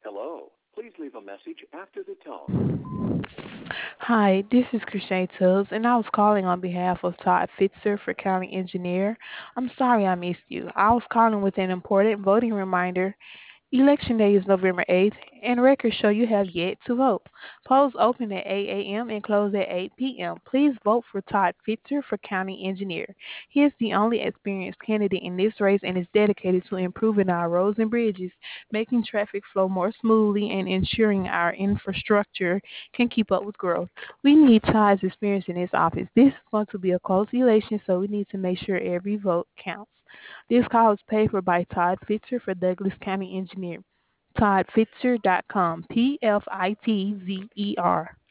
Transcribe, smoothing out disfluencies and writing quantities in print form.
Hello. Please leave a message after the tone. Hi, this is Christine Tubbs, and I was calling on behalf of Todd Fitzer for County Engineer. I'm sorry I missed you. I was calling with an important voting reminder. Election day is November 8th, and records show you have yet to vote. Polls open at 8 a.m. and close at 8 p.m. Please vote for Todd Fitzer for County Engineer. He is the only experienced candidate in this race and is dedicated to improving our roads and bridges, making traffic flow more smoothly, and ensuring our infrastructure can keep up with growth. We need Todd's experience in this office. This is going to be a close election, so we need to make sure every vote counts. This call is paid for by Todd Fitzer for Douglas County Engineer. ToddFitzer.com. Pfitzer.